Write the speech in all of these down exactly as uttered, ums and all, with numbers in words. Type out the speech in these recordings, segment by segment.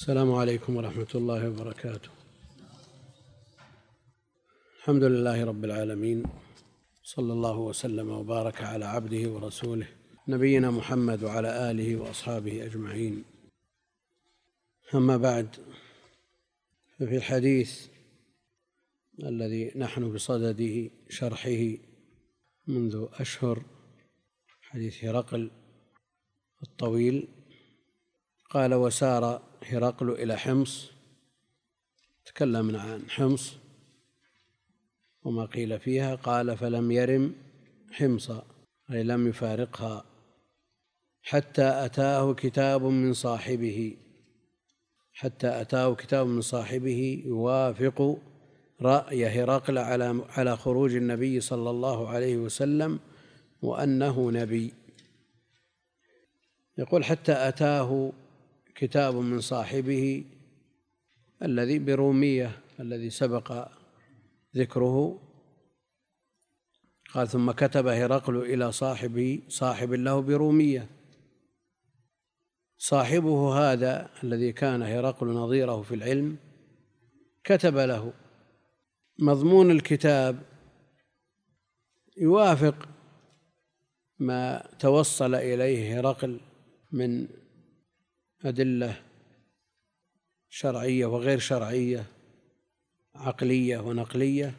السلام عليكم ورحمة الله وبركاته. الحمد لله رب العالمين، صلى الله وسلم وبارك على عبده ورسوله نبينا محمد وعلى آله وأصحابه أجمعين. أما بعد، ففي الحديث الذي نحن بصدد شرحه منذ أشهر، حديث هرقل الطويل، قال: وسار هرقل إلى حمص. تكلمنا عن حمص وما قيل فيها. قال: فلم يرم حمص، أي لم يفارقها، حتى أتاه كتاب من صاحبه حتى أتاه كتاب من صاحبه يوافق رأي هرقل على على خروج النبي صلى الله عليه وسلم وأنه نبي. يقول: حتى أتاه كتاب من صاحبه الذي برومية، الذي سبق ذكره. قال: ثم كتب هرقل إلى صاحبه صاحب له برومية. صاحبه هذا الذي كان هرقل نظيره في العلم كتب له. مضمون الكتاب يوافق ما توصل إليه هرقل من أدلة شرعية وغير شرعية، عقلية ونقلية،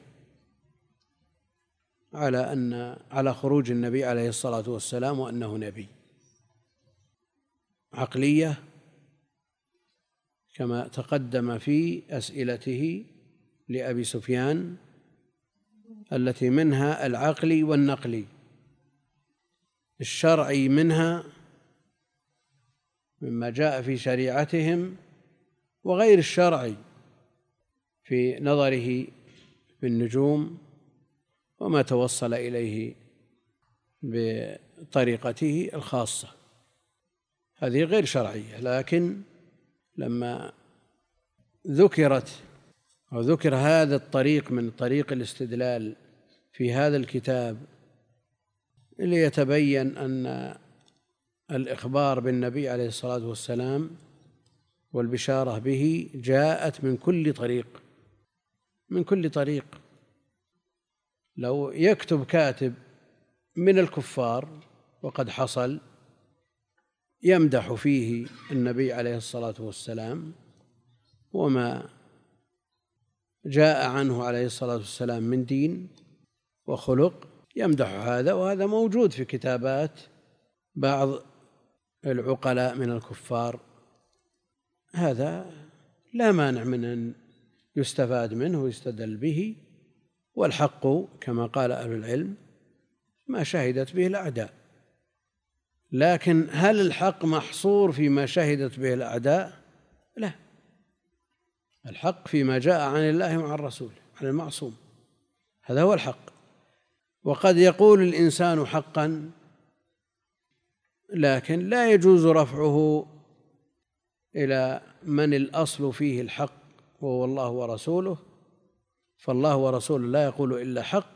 على أن على خروج النبي عليه الصلاة والسلام وأنه نبي. عقلية كما تقدم في أسئلته لأبي سفيان، التي منها العقلي والنقلي. الشرعي منها مما جاء في شريعتهم، وغير الشرعي في نظره في النجوم وما توصل إليه بطريقته الخاصة، هذه غير شرعية. لكن لما ذكرت أو ذكر هذا الطريق من طريق الاستدلال في هذا الكتاب ليتبين أن الإخبار بالنبي عليه الصلاة والسلام والبشارة به جاءت من كل طريق من كل طريق. لو يكتب كاتب من الكفار، وقد حصل، يمدح فيه النبي عليه الصلاة والسلام وما جاء عنه عليه الصلاة والسلام من دين وخلق، يمدح هذا، وهذا موجود في كتابات بعض العقلاء من الكفار. هذا لا مانع من أن يستفاد منه ويستدل به، والحق كما قال أهل العلم ما شهدت به الأعداء. لكن هل الحق محصور فيما شهدت به الأعداء؟ لا، الحق فيما جاء عن الله وعن رسوله، عن المعصوم، هذا هو الحق. وقد يقول الإنسان حقا، لكن لا يجوز رفعه إلى من الأصل فيه الحق وهو الله ورسوله، فالله ورسوله لا يقول إلا حق.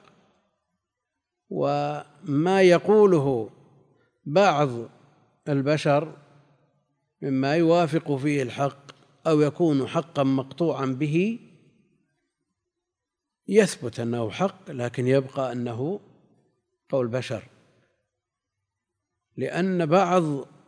وما يقوله بعض البشر مما يوافق فيه الحق أو يكون حقا مقطوعا به يثبت أنه حق، لكن يبقى أنه قول بشر، لأن بعض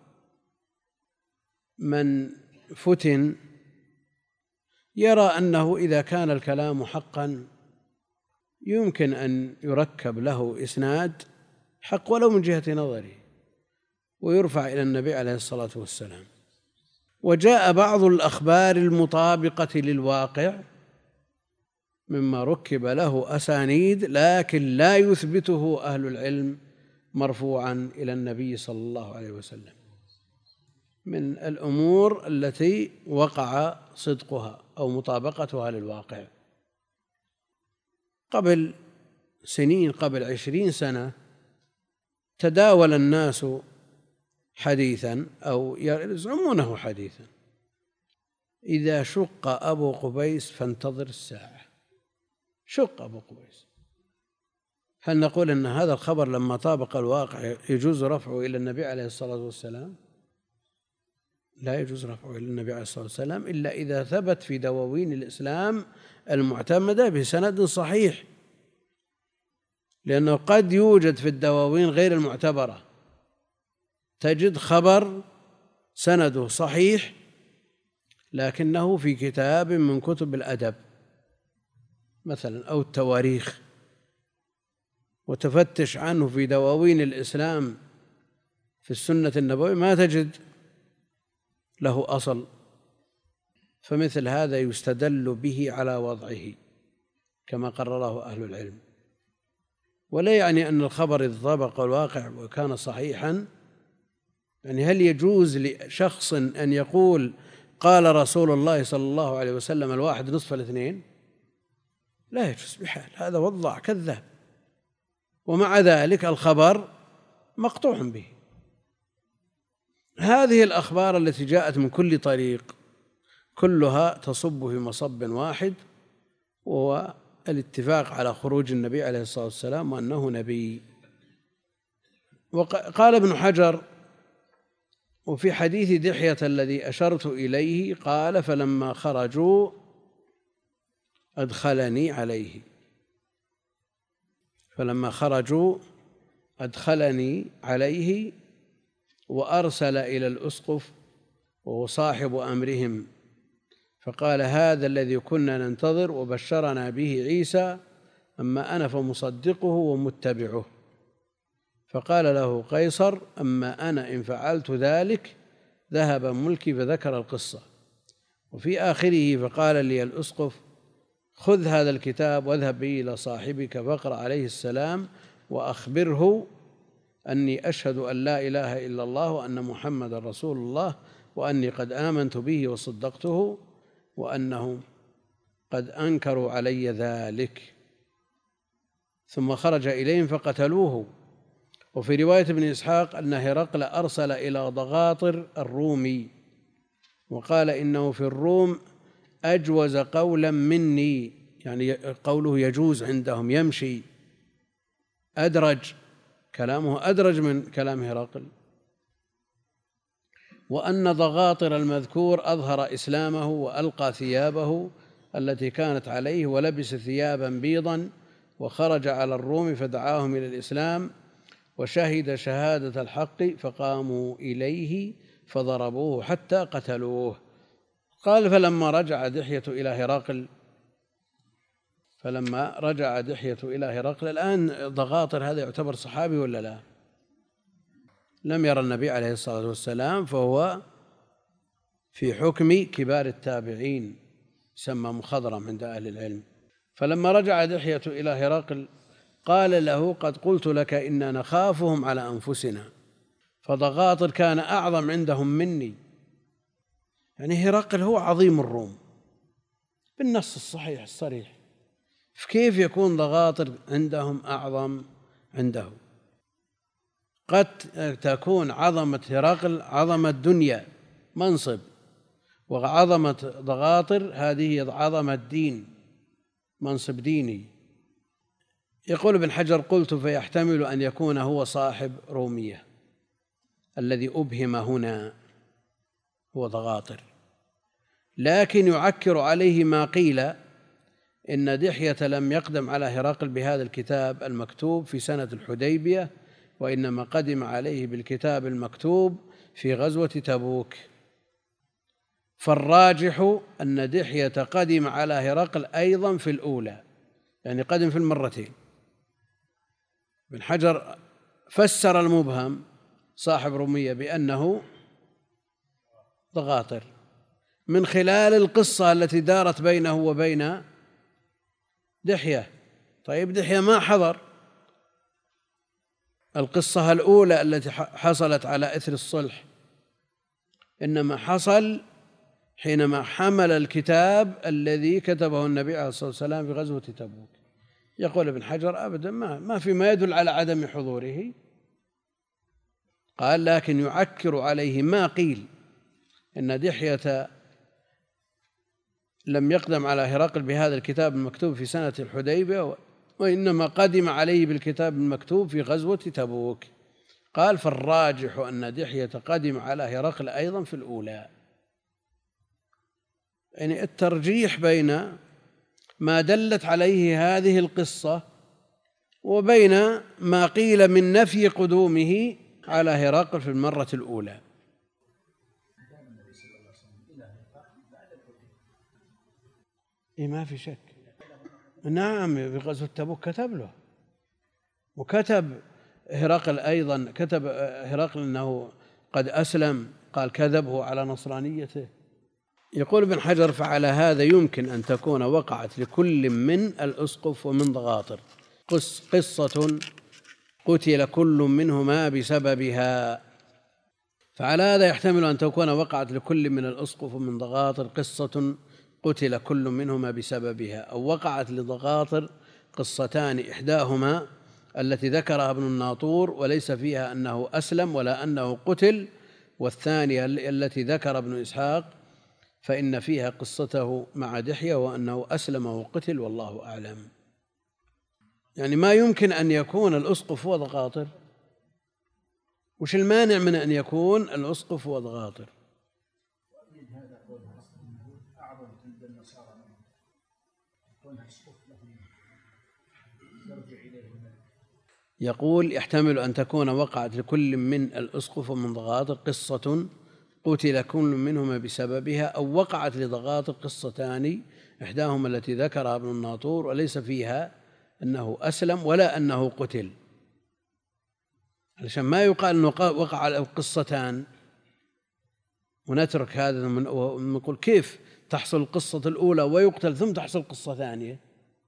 من فتن يرى أنه إذا كان الكلام حقا يمكن أن يركب له إسناد حق ولو من جهة نظره ويرفع إلى النبي عليه الصلاة والسلام. وجاء بعض الأخبار المطابقة للواقع مما ركب له أسانيد، لكن لا يثبته أهل العلم مرفوعا إلى النبي صلى الله عليه وسلم، من الأمور التي وقع صدقها أو مطابقتها للواقع. قبل سنين، قبل عشرين سنة، تداول الناس حديثا أو يزعمونه حديثا: إذا شق أبو قبيس فانتظر الساعة. شق أبو قبيس، هل نقول أن هذا الخبر لما طابق الواقع يجوز رفعه إلى النبي عليه الصلاة والسلام؟ لا يجوز رفعه إلى النبي عليه الصلاة والسلام إلا إذا ثبت في دواوين الإسلام المعتمدة بسند صحيح، لأنه قد يوجد في الدواوين غير المعتبرة تجد خبر سنده صحيح لكنه في كتاب من كتب الأدب مثلا أو التواريخ، وتفتش عنه في دواوين الإسلام في السنة النبوية ما تجد له أصل، فمثل هذا يستدل به على وضعه كما قرره أهل العلم. ولا يعني أن الخبر إذ طابق الواقع وكان صحيحا، يعني هل يجوز لشخص أن يقول قال رسول الله صلى الله عليه وسلم الواحد نصف الاثنين؟ لا يجوز بحال، هذا وضع كذاب، ومع ذلك الخبر مقطوع به. هذه الأخبار التي جاءت من كل طريق كلها تصب في مصب واحد، وهو الاتفاق على خروج النبي عليه الصلاة والسلام وأنه نبي. وقال ابن حجر: وفي حديث دحية الذي أشرت إليه قال: فلما خرجوا أدخلني عليه فلما خرجوا أدخلني عليه وأرسل إلى الأسقف وهو صاحب أمرهم فقال: هذا الذي كنا ننتظر وبشرنا به عيسى، أما أنا فمصدقه ومتبعه. فقال له قيصر: أما أنا إن فعلت ذلك ذهب ملكي، فذكر القصة. وفي آخره فقال لي الأسقف: خذ هذا الكتاب واذهب به إلى صاحبك فاقرأ عليه السلام وأخبره أني أشهد أن لا إله إلا الله وأن محمد رسول الله، وأني قد آمنت به وصدقته، وأنهم قد أنكروا علي ذلك. ثم خرج إليهم فقتلوه. وفي رواية ابن إسحاق أن هرقل أرسل إلى ضغاطر الرومي وقال: إنه في الروم أجوز قولا مني، يعني قوله يجوز عندهم، يمشي، أدرج، كلامه أدرج من كلام هرقل. وأن ضغاطر المذكور أظهر إسلامه وألقى ثيابه التي كانت عليه ولبس ثيابا بيضا وخرج على الروم فدعاهم إلى الإسلام وشهد شهادة الحق فقاموا إليه فضربوه حتى قتلوه. قال: فلما رجع دحية إلى هرقل فلما رجع دحية إلى هرقل الآن ضغاطر هذا يعتبر صحابي ولا لا؟ لم يرى النبي عليه الصلاة والسلام، فهو في حكم كبار التابعين، يسمى مخضرم عند أهل العلم. فلما رجع دحية إلى هرقل قال له: قد قلت لك إننا نخافهم على أنفسنا. فضغاطر كان أعظم عندهم مني، يعني هرقل هو عظيم الروم بالنص الصحيح الصريح، فكيف يكون ضغاطر عندهم أعظم عنده؟ قد تكون عظمة هرقل عظمة دنيا منصب، وعظمة ضغاطر هذه عظمة دين منصب ديني. يقول ابن حجر: قلت فيحتمل أن يكون هو صاحب رومية الذي أبهم هنا هو ضغاطر، لكن يعكر عليه ما قيل إن دحية لم يقدم على هرقل بهذا الكتاب المكتوب في سنة الحديبية، وإنما قدم عليه بالكتاب المكتوب في غزوة تبوك. فالراجح أن دحية قدم على هرقل أيضا في الأولى، يعني قدم في المرتين. ابن حجر فسر المبهم صاحب رومية بأنه ضغاطر من خلال القصة التي دارت بينه وبين دحية. طيب دحية ما حضر القصة الأولى التي حصلت على إثر الصلح، إنما حصل حينما حمل الكتاب الذي كتبه النبي عليه الصلاة والسلام في غزوة تبوك. يقول ابن حجر: أبدا ما ما في ما يدل على عدم حضوره. قال: لكن يعكر عليه ما قيل إن دحية لم يقدم على هرقل بهذا الكتاب المكتوب في سنة الحديبية، وإنما قدم عليه بالكتاب المكتوب في غزوة تبوك. قال فالراجح أن دحية قدم على هرقل أيضا في الأولى. يعني الترجيح بين ما دلت عليه هذه القصة وبين ما قيل من نفي قدومه على هرقل في المرة الأولى. إيه ما في شك. نعم في غزوة تبوك كتب له، وكتب هرقل أيضا، كتب هرقل أنه قد أسلم، قال كذبه على نصرانيته. يقول ابن حجر فعلى هذا يمكن أن تكون وقعت لكل من الأسقف ومن ضغاطر قصة قتل كل منهما بسببها. فعلى هذا يحتمل أن تكون وقعت لكل من الأسقف ومن ضغاطر قصة قتل كل منهما بسببها، أو وقعت لضغاطر قصتان إحداهما التي ذكرها ابن الناطور وليس فيها أنه أسلم ولا أنه قتل، والثانية التي ذكر ابن إسحاق فإن فيها قصته مع دحية وأنه أسلم وقتل، والله أعلم. يعني ما يمكن أن يكون الأسقف وضغاطر. وش المانع من أن يكون الأسقف وضغاطر؟ يقول يحتمل أن تكون وقعت لكل من الأسقف ومن ضغاطر قصة قتل كل منهما بسببها، أو وقعت لضغاطر قصتان إحداهما التي ذكرها ابن الناطور وليس فيها أنه أسلم ولا أنه قتل، علشان ما يقال أنه وقع القصتان ونترك هذا ونقول كيف تحصل القصة الأولى ويقتل ثم تحصل قصة ثانية.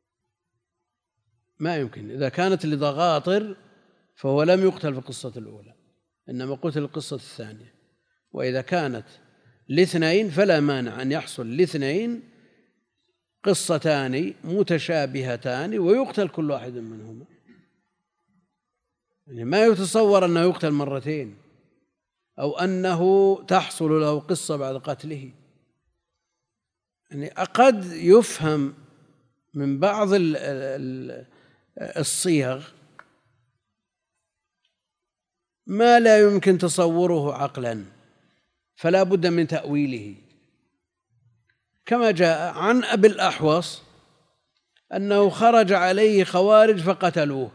ما يمكن. إذا كانت لضغاطر فهو لم يقتل في القصة الأولى إنما قتل القصة الثانية، وإذا كانت لاثنين فلا مانع أن يحصل لاثنين قصتان متشابهتان ويقتل كل واحد منهما. يعني ما يتصور أنه يقتل مرتين أو أنه تحصل له قصة بعد قتله. يعني قد يفهم من بعض الصيغ ما لا يمكن تصوره عقلا فلا بد من تأويله، كما جاء عن أبي الأحوص أنه خرج عليه خوارج فقتلوه.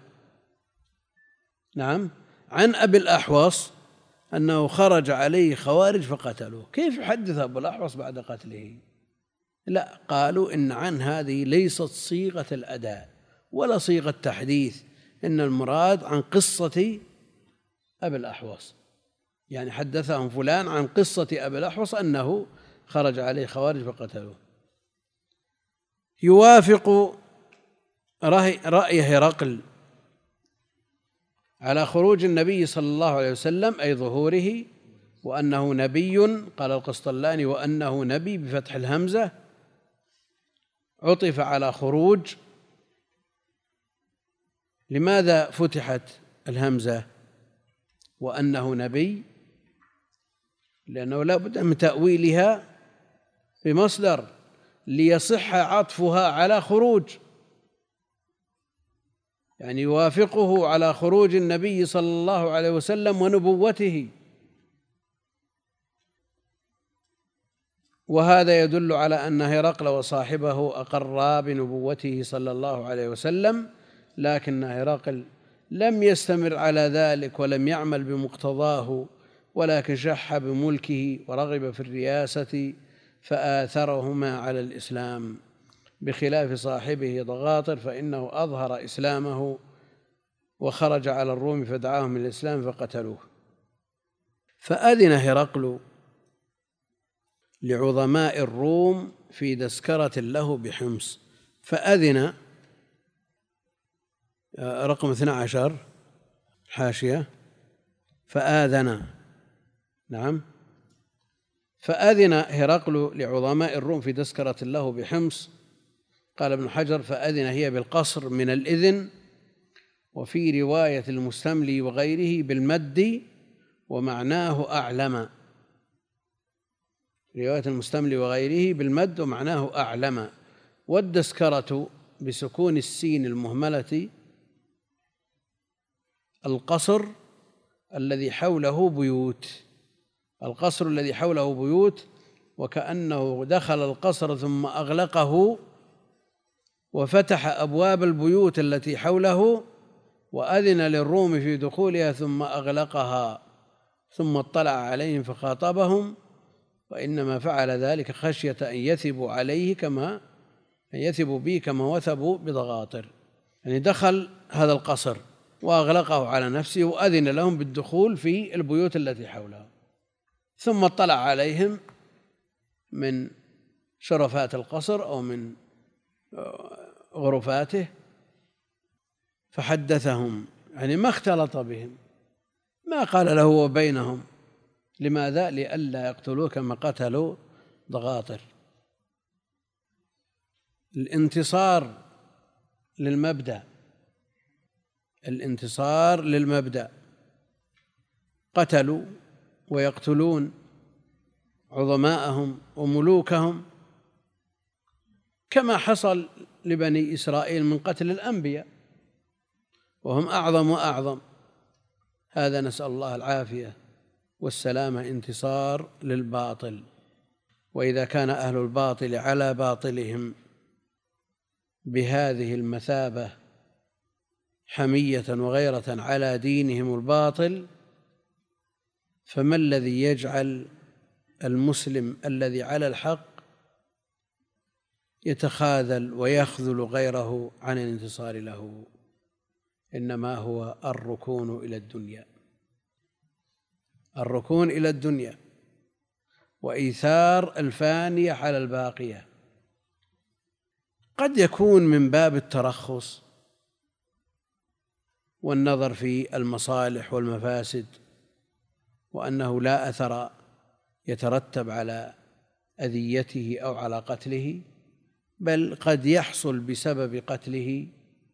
نعم، عن أبي الأحوص أنه خرج عليه خوارج فقتلوه. كيف يحدث أبو الأحوص بعد قتله؟ لا، قالوا إن عن هذه ليست صيغة الأداء ولا صيغة تحديث، إن المراد عن قصة أبي الأحوص، يعني حدثهم فلان عن قصة أبي الأحوص أنه خرج عليه خوارج فقتلوه. يوافق رأي هرقل على خروج النبي صلى الله عليه وسلم أي ظهوره وأنه نبي، قال القسطلاني وأنه نبي بفتح الهمزة، عطف على خروج. لماذا فتحت الهمزة وأنه نبي؟ لأنه لا بد من تأويلها بمصدر ليصح عطفها على خروج، يعني يوافقه على خروج النبي صلى الله عليه وسلم ونبوته، وهذا يدل على أن هرقل وصاحبه أقرا بنبوته صلى الله عليه وسلم، لكن هرقل لم يستمر على ذلك ولم يعمل بمقتضاه، ولكن شح بملكه ورغب في الرياسة فآثرهما على الإسلام، بخلاف صاحبه ضغاطر فإنه أظهر إسلامه وخرج على الروم فدعاهم إلى الإسلام فقتلوه. فأذن هرقل لعظماء الروم في تذكرة له بحمص. فأذن رقم اثنا عشر حاشية فآذن، نعم، فأذن هرقل لعظماء الروم في تذكرة له بحمص. قال ابن حجر فأذن هي بالقصر من الإذن، وفي رواية المستملي وغيره بالمد ومعناه أعلم، رواية المستملي وغيره بالمد ومعناه أعلم، والتذكرة بسكون السين المهملة القصر الذي حوله بيوت، القصر الذي حوله بيوت، وكأنه دخل القصر ثم أغلقه وفتح أبواب البيوت التي حوله وأذن للروم في دخولها ثم أغلقها، ثم اطلع عليهم فخاطبهم، وإنما فعل ذلك خشية أن يثبوا عليه كما أن يثبوا به كما وثبوا بضغاطر. يعني دخل هذا القصر وأغلقه على نفسه وأذن لهم بالدخول في البيوت التي حوله، ثم اطلع عليهم من شرفات القصر أو من غرفاته فحدثهم، يعني ما اختلط بهم، ما قال له وبينهم. لماذا؟ لئلا يقتلوه كما قتلوا ضغاطر. الانتصار للمبدأ، الانتصار للمبدأ، قتلوا ويقتلون عظماءهم وملوكهم كما حصل لبني إسرائيل من قتل الأنبياء وهم أعظم وأعظم. هذا نسأل الله العافية والسلامة، انتصار للباطل. وإذا كان أهل الباطل على باطلهم بهذه المثابة حمية وغيرة على دينهم الباطل، فما الذي يجعل المسلم الذي على الحق يتخاذل ويخذل غيره عن الانتصار له؟ إنما هو الركون إلى الدنيا، الركون إلى الدنيا وإيثار الفانية على الباقية. قد يكون من باب الترخص والنظر في المصالح والمفاسد، وأنه لا أثر يترتب على أذيته أو على قتله، بل قد يحصل بسبب قتله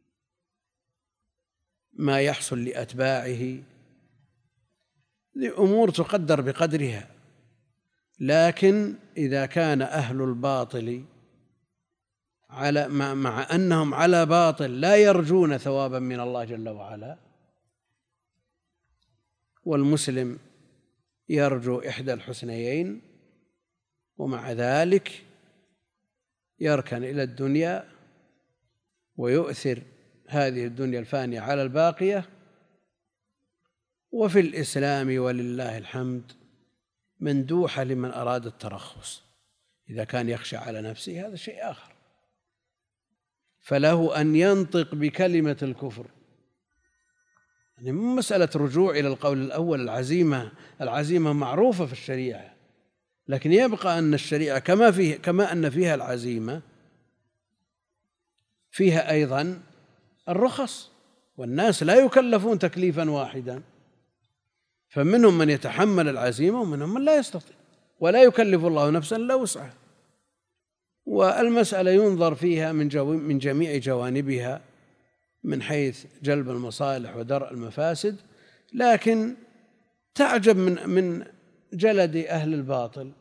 ما يحصل لأتباعه، لأمور تقدر بقدرها. لكن إذا كان أهل الباطل على مع أنهم على باطل لا يرجون ثوابا من الله جل وعلا، والمسلم يرجو إحدى الحسنيين، ومع ذلك يركن إلى الدنيا ويؤثر هذه الدنيا الفانية على الباقية. وفي الإسلام ولله الحمد مندوحة لمن أراد الترخص، إذا كان يخشى على نفسه هذا شيء آخر، فله أن ينطق بكلمة الكفر. يعني مسألة رجوع إلى القول الأول، العزيمة العزيمة معروفة في الشريعة، لكن يبقى أن الشريعة كما فيه كما أن فيها العزيمة فيها أيضا الرخص، والناس لا يكلفون تكليفا واحدا، فمنهم من يتحمل العزيمة ومنهم من لا يستطيع، ولا يكلف الله نفسا إلا وسعها. والمسألة ينظر فيها من من جميع جوانبها من حيث جلب المصالح ودرء المفاسد، لكن تعجب من من جلد أهل الباطل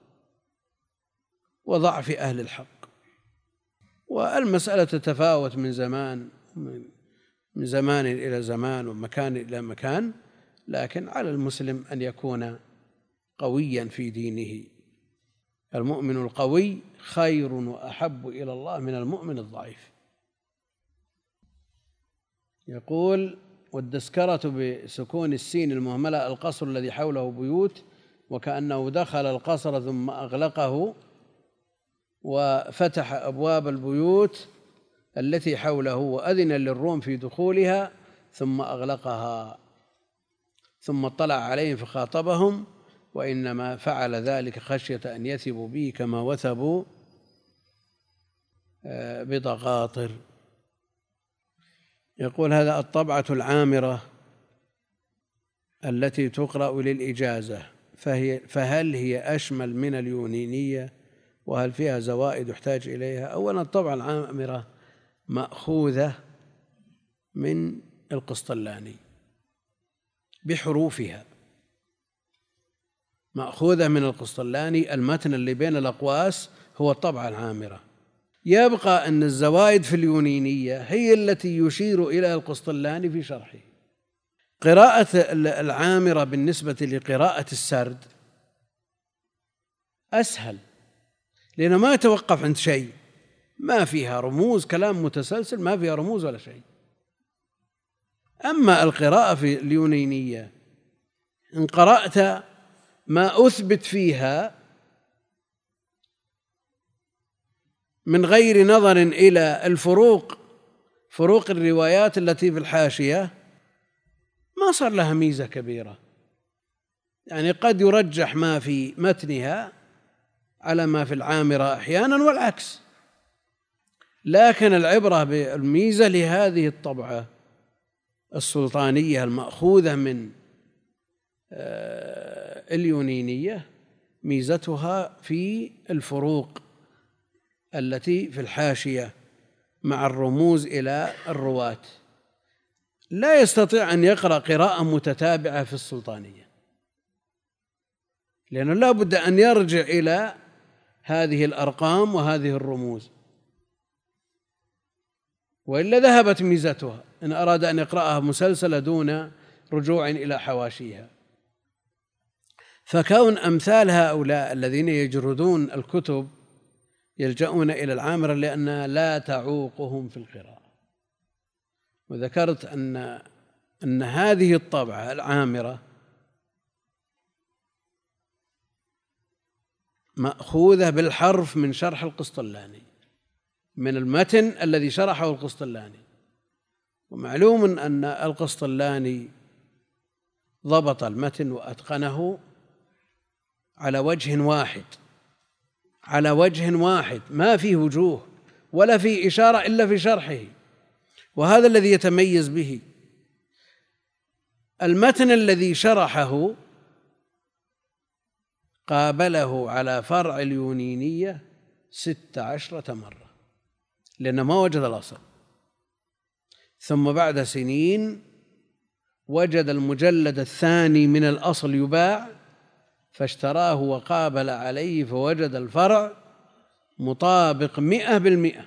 وضعف أهل الحق. والمسألة تتفاوت من زمان من زمان إلى زمان ومكان إلى مكان، لكن على المسلم أن يكون قويا في دينه. المؤمن القوي خير وأحب إلى الله من المؤمن الضعيف. يقول: والدسكرة بسكون السين المهملة القصر الذي حوله بيوت، وكأنه دخل القصر ثم أغلقه وفتح أبواب البيوت التي حوله وأذن للروم في دخولها ثم أغلقها، ثم اطلع عليهم فخاطبهم، وإنما فعل ذلك خشية أن يثبوا به كما وثبوا بضغاطر. يقول: هذا الطبعة العامرة التي تقرأ للإجازة، فهي فهل هي أشمل من اليونينية؟ وهل فيها زوائد يحتاج إليها؟ أولا، الطبعة العامرة مأخوذة من القسطلاني بحروفها، مأخوذة من القسطلاني. المتن اللي بين الأقواس هو الطبعة العامرة. يبقى أن الزوائد في اليونينية هي التي يشير إلى القسطلاني في شرحه، قراءة العامرة بالنسبة لقراءة السرد أسهل، لأنه ما يتوقف عند شيء، ما فيها رموز، كلام متسلسل ما فيها رموز ولا شيء. أما القراءة في اليونينية إن قرأت ما أثبت فيها من غير نظر إلى الفروق، فروق الروايات التي في الحاشية، ما صار لها ميزة كبيرة. يعني قد يرجح ما في متنها على ما في العامرة أحيانا والعكس، لكن العبرة بالميزة لهذه الطبعة السلطانية المأخوذة من اليونينية ميزتها في الفروق التي في الحاشية مع الرموز إلى الرواة. لا يستطيع أن يقرأ قراءة متتابعة في السلطانية، لأنه لا بد أن يرجع إلى هذه الأرقام وهذه الرموز، وإلا ذهبت ميزتها إن أراد أن يقرأها مسلسلة دون رجوع إلى حواشيها. فكون أمثال هؤلاء الذين يجردون الكتب يلجؤون إلى العامرة لأنها لا تعوقهم في القراءة. وذكرت أن أن هذه الطبعة العامرة مأخوذة بالحرف من شرح القسطلاني، من المتن الذي شرحه القسطلاني. ومعلوم أن القسطلاني ضبط المتن وأتقنه على وجه واحد، على وجه واحد ما فيه وجوه ولا فيه إشارة إلا في شرحه، وهذا الذي يتميز به. المتن الذي شرحه قابله على فرع اليونينية ست عشرة مرة لأنه ما وجد الأصل، ثم بعد سنين وجد المجلد الثاني من الأصل يباع فاشتراه وقابل عليه فوجد الفرع مطابق مئة بالمئة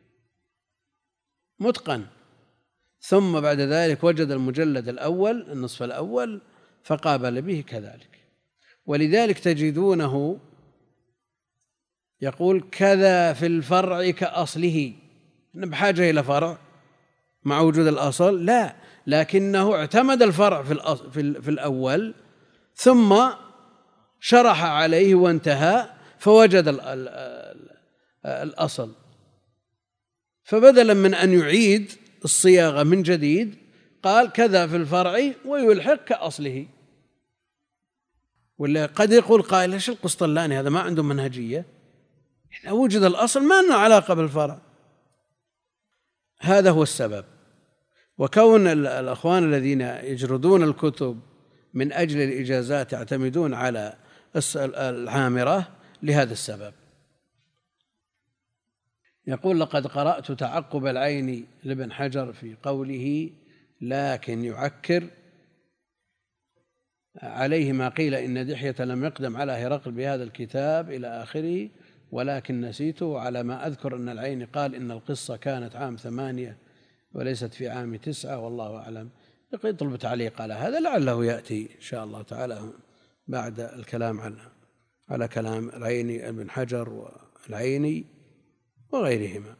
متقن، ثم بعد ذلك وجد المجلد الأول النصف الأول فقابل به كذلك. ولذلك تجدونه يقول كذا في الفرع كأصله، بحاجة إلى فرع مع وجود الأصل؟ لا، لكنه اعتمد الفرع في, في الأول ثم شرح عليه وانتهى فوجد الأصل، فبدلا من أن يعيد الصياغة من جديد قال كذا في الفرع ويلحق كأصله. ولا قد يقول قائل ليش القسطلاني هذا ما عنده منهجية، إذا وجد الأصل ما له علاقة بالفرع. هذا هو السبب. وكون الأخوان الذين يجردون الكتب من أجل الإجازات يعتمدون على العامرة لهذا السبب. يقول لقد قرأت تعقب العين لابن حجر في قوله لكن يعكر عليه ما قيل إن دحية لم يقدم على هرقل بهذا الكتاب إلى آخره، ولكن نسيته على ما أذكر أن العين قال إن القصة كانت عام ثمانية وليست في عام تسعة والله أعلم. يطلب تعليق على هذا لعله يأتي إن شاء الله تعالى بعد الكلام على على كلام العيني ابن حجر والعيني وغيرهما.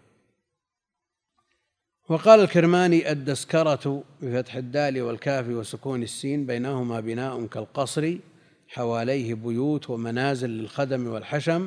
وقال الكرماني الدسكرة بفتح الدال والكاف وسكون السين بينهما بناء كالقصر حواليه بيوت ومنازل للخدم والحشم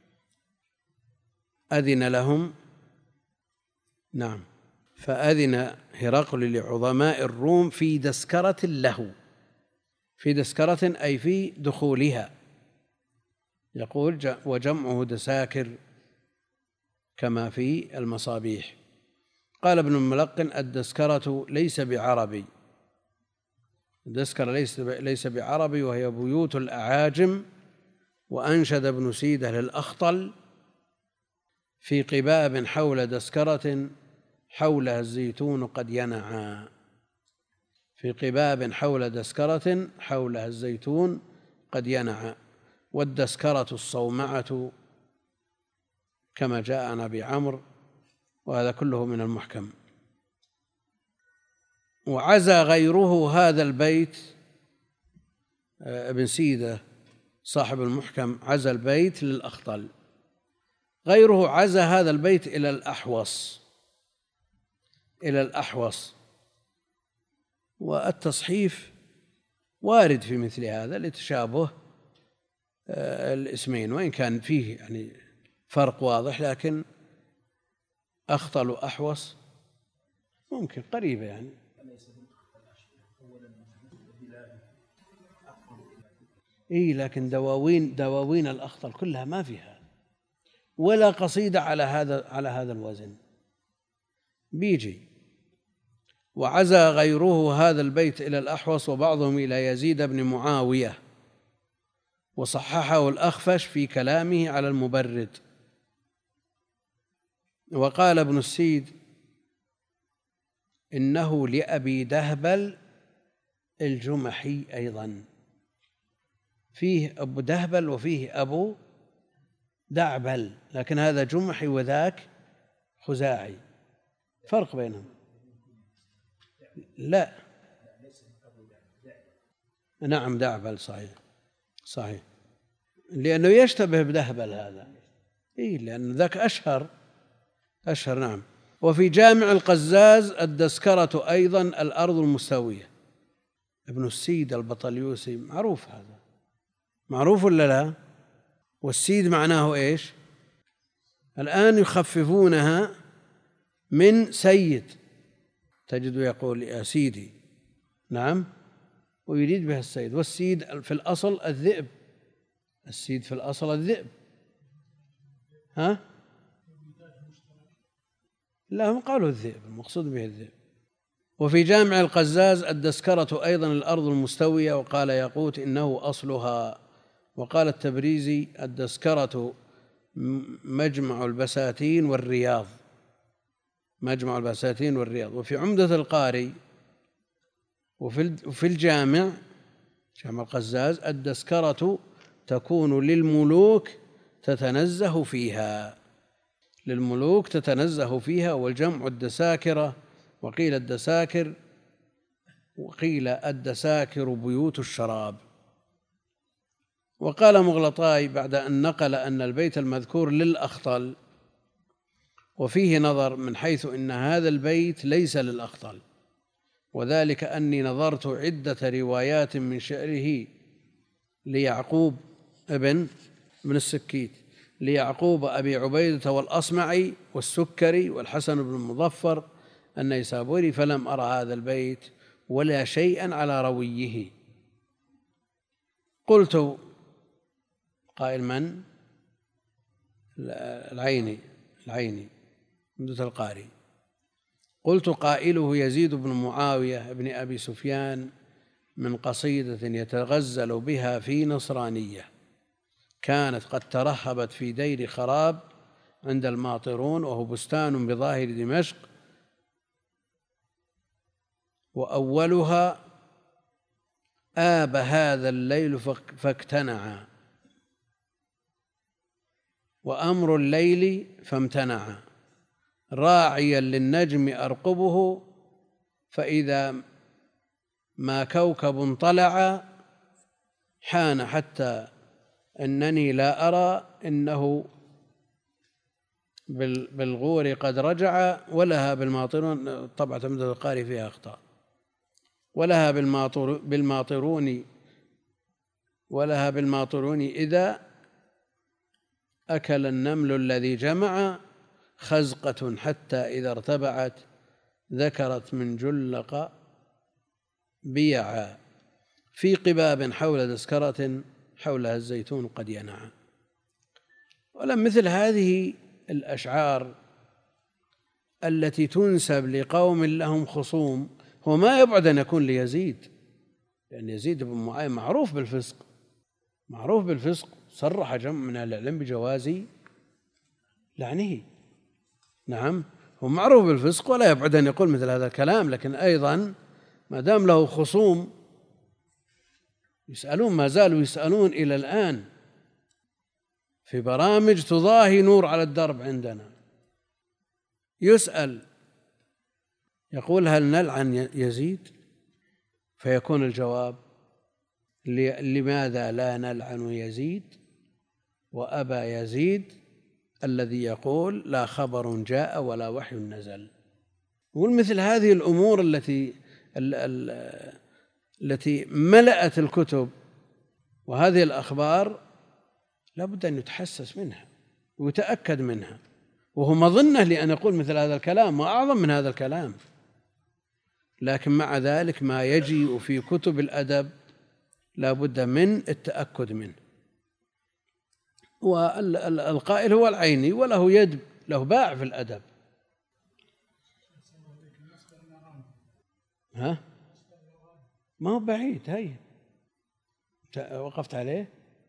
أذن لهم. نعم، فأذن هرقل لعظماء الروم في دسكرة له، في دسكرة أي في دخولها. يقول وجمعه دساكر كما في المصابيح. قال ابن الملقن الدسكرة ليس بعربي، الدسكرة ليس ليس بعربي وهي بيوت الأعاجم. وأنشد ابن سيدة للأخطل في قباب حول دسكرة حولها الزيتون قد ينعا، في قباب حول دسكرة حولها الزيتون قد ينعا. والدسكرة الصومعة كما جاء عن أبي عمرو، وهذا كله من المحكم. وعزى غيره هذا البيت، ابن سيدة صاحب المحكم عزى البيت للأخطل، غيره عزى هذا البيت إلى الأحوص إلى الأحوص والتصحيف وارد في مثل هذا لتشابه الاسمين، وإن كان فيه يعني فرق واضح، لكن أخطل وأحوص ممكن قريبة يعني. إيه لكن دواوين دواوين الأخطل كلها ما فيها ولا قصيدة على هذا على هذا الوزن بيجي. وعزى غيره هذا البيت إلى الأحوص وبعضهم إلى يزيد بن معاوية، وصححه الأخفش في كلامه على المبرد. وقال ابن السيد إنه لأبي دهبل الجمحي أيضا، فيه أبو دهبل وفيه أبو دعبل، لكن هذا جمحي وذاك خزاعي، فرق بينهم. لا نعم دعبل صحيح صحيح، لأنه يشتبه بدهبل هذا، إيه لأن ذاك أشهر أشهر نعم. وفي جامع القزاز الدسكرة أيضا الأرض المستوية. ابن السيد البطليوسي معروف، هذا معروف ولا لا؟ والسيد معناه إيش؟ الآن يخففونها من سيد، تجد يقول يا سيدي، نعم، ويريد بها السيد. والسيد في الأصل الذئب، السيد في الأصل الذئب. ها؟ لا هم قالوا الذئب، المقصود به الذئب. وفي جامع القزاز الدسكرة أيضا الأرض المستوية. وقال ياقوت إنه أصلها. وقال التبريزي الدسكرة مجمع البساتين والرياض، مجمع البساتين والرياض. وفي عمدة القاري وفي الجامع جامع القزاز الدسكرة تكون للملوك تتنزه فيها، للملوك تتنزه فيها، والجمع الدساكرة. وقيل الدساكر وقيل الدساكر بيوت الشراب. وقال مغلطاي بعد أن نقل أن البيت المذكور للأخطل، وفيه نظر من حيث إن هذا البيت ليس للأخطل، وذلك أني نظرت عدة روايات من شعره ليعقوب ابن من السكيت ليعقوب أبي عبيدة والأصمعي والسكري والحسن بن المظفر النيسابوري، فلم أرى هذا البيت ولا شيئا على رويه. قلت قائل من؟ العيني العيني عمدة القاري. قلت قائله يزيد بن معاوية بن أبي سفيان من قصيدة يتغزل بها في نصرانية كانت قد ترهبت في دير خراب عند الماطرون، وهو بستان بظاهر دمشق، وأولها آب هذا الليل فاكتنع، وأمر الليل فامتنع، راعيا للنجم أرقبه، فإذا ما كوكب طلع حان حتى أنني لا أرى إنه بالغور قد رجع. ولها بالماطرون، طبعا عمدة القاري فيها أخطاء، ولها بالماطرون ولها بالماطرون إذا أكل النمل الذي جمع خزقة حتى إذا ارتبعت ذكرت من جلق بيعا، في قباب حول دسكرة حولها الزيتون قد ينعى. ولم مثل هذه الأشعار التي تنسب لقوم لهم خصوم، هو ما يبعد أن يكون ليزيد، لأن يزيد بن معاوية معروف بالفسق، معروف بالفسق، صرح جمع من أهل العلم بجواز لعنه. نعم هو معروف بالفسق ولا يبعد أن يقول مثل هذا الكلام، لكن أيضا ما دام له خصوم يسألون، ما زالوا يسألون إلى الآن في برامج تضاهي نور على الدرب عندنا، يسأل يقول هل نلعن يزيد؟ فيكون الجواب لماذا لا نلعن يزيد وأبا يزيد الذي يقول لا خبر جاء ولا وحي نزل. ومثل هذه الأمور التي التي ملأت الكتب وهذه الأخبار لا بد أن يتحسس منها ويتأكد منها، وهو مظنة لأن يقول مثل هذا الكلام وأعظم من هذا الكلام، لكن مع ذلك ما يجيء في كتب الأدب لا بد من التأكد منه. والقائل هو العيني وله يد، له باع في الأدب. ها ما هو بعيد، هي وقفت عليه.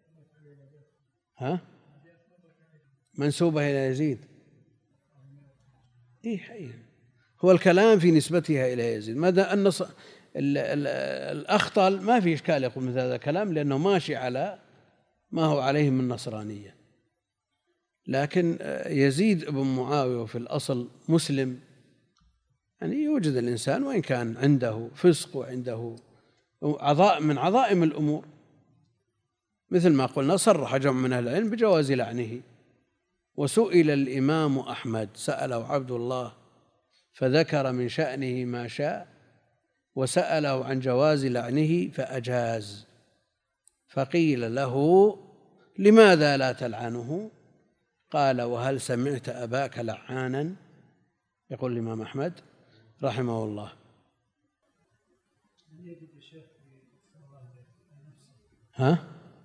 ها منسوبة إلى يزيد، إيه حي هو الكلام في نسبتها إلى يزيد. ماذا أن الأخطل ما في إشكال يقول مثل هذا الكلام لأنه ماشي على ما هو عليه من نصرانية، لكن يزيد بن معاوية في الأصل مسلم، يعني يوجد الإنسان وإن كان عنده فسق وعنده عظائم من عظائم الأمور، مثل ما قلنا صرح جمع من أهل العلم بجواز لعنه. وسئل الإمام أحمد، سأله عبد الله فذكر من شأنه ما شاء، وسأله عن جواز لعنه فأجاز، فقيل له لماذا لا تلعنه؟ قال وهل سمعت أباك لعانا؟ يقول الإمام أحمد رحمه الله. ها؟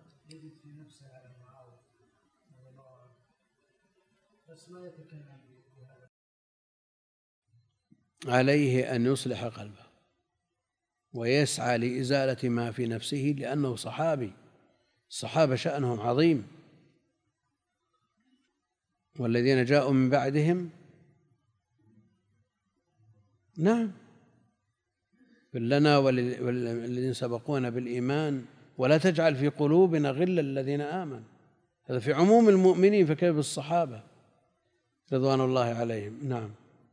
عليه أن يصلح قلبه ويسعى لإزالة ما في نفسه لأنه صحابي، الصحابة شأنهم عظيم، والذين جاءوا من بعدهم نعم لنا والذين سبقونا بالإيمان ولا تجعل في قلوبنا غلا الذين آمنوا، هذا في عموم المؤمنين، فكيف بالصحابة رضوان الله عليهم. نعم.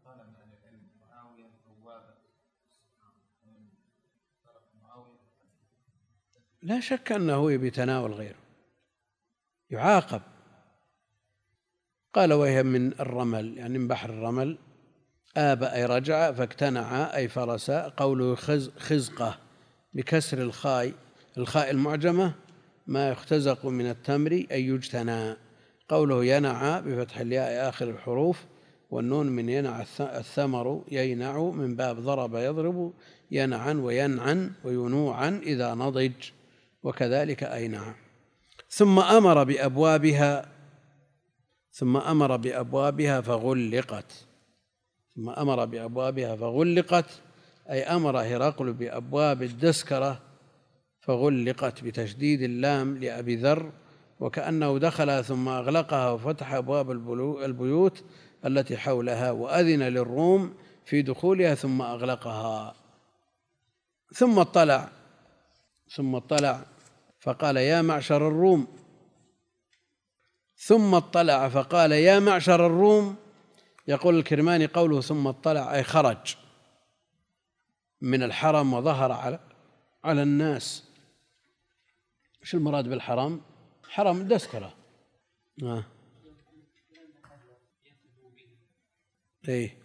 لا شك أنه يتناول غيره يعاقب. قال وهي من الرمل، يعني من بحر الرمل. آب أي رجع، فاقتنع أي فرس. قوله خزقة بكسر الخاء الخاء المعجمة ما يختزق من التمر أي يجتنى. قوله ينع بفتح الياء آخر الحروف، والنون من ينع الثمر يينع من باب ضرب يضرب ينعا وينعا وينوعا إذا نضج، وكذلك أينع. ثم أمر بأبوابها ثم أمر بأبوابها فغلقت ثم أمر بأبوابها فغلقت أي أمر هرقل بأبواب الدسكرة فغلقت بتشديد اللام لأبي ذر، وكأنه دخل ثم أغلقها وفتح أبواب البيوت التي حولها، وأذن للروم في دخولها ثم أغلقها. ثم اطلع ثم اطلع فقال يا معشر الروم ثم اطلع فقال يا معشر الروم. يقول الكرماني قوله ثم اطلع أي خرج من الحرم وظهر على على الناس. ايش المراد بالحرم؟ حرم دسكرة. آه. ايه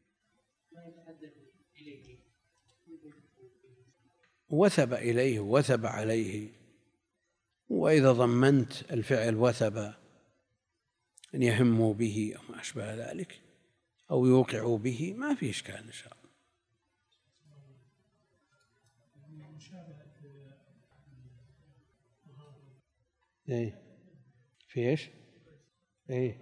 وثب إليه وثب عليه. وإذا ضمنت الفعل وثب أن يهموا به أو ما أشبه ذلك أو يوقعوا به ما في إشكال إن شاء الله. إيه في إيش؟ إيه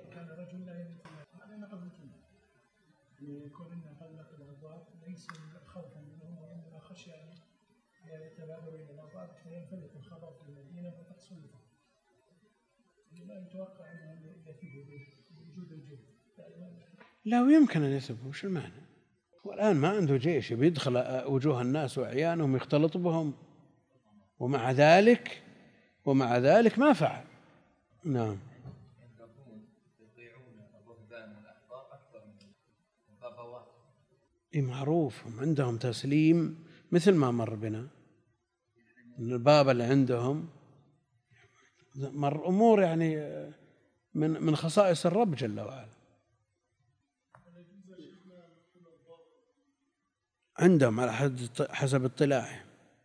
يكون إن غلق الأبواب ليس خوفا منهم وإنما خشية أن يتبادروا إلى الأبواب فينفلت الخبر في المدينة فتحصل لهم. لا يتوقع أنهم يثبوا بوجود الجيش. لا ويمكن أن يثبوا، وش المعنى؟ والآن ما عنده جيش بيدخل وجوه الناس وأعيانهم يختلط بهم، ومع ذلك ومع ذلك ما فعل. نعم. معروف، هم عندهم تسليم مثل ما مر بنا، الباب اللي عندهم مر أمور يعني من من خصائص الرب جل وعلا. عندهم على حسب اطلاعهم.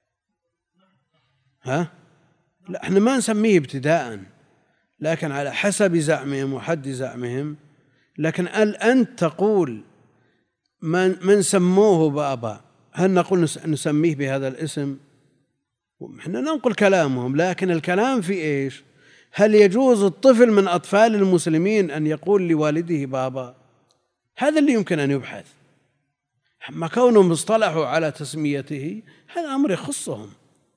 ها؟ لا، احنا ما نسميه ابتداء، لكن على حسب زعمهم وحد زعمهم. لكن أنت تقول من من سموه بابا، هل نقول نسميه بهذا الاسم؟ احنا ننقل كلامهم، لكن الكلام في ايش؟ هل يجوز الطفل من اطفال المسلمين ان يقول لوالده بابا؟ هذا اللي يمكن ان يبحث. اما كونهم اصطلحوا على تسميته هذا امر يخصهم.